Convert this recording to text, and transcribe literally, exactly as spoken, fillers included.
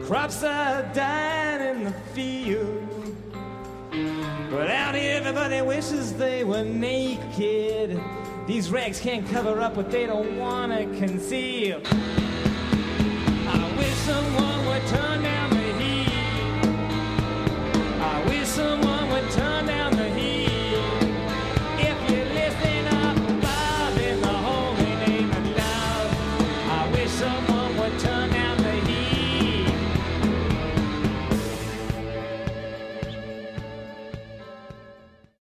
Crops are dying in the field, but out here everybody wishes they were naked. These rags can't cover up what they don't want to conceal. I wish someone would turn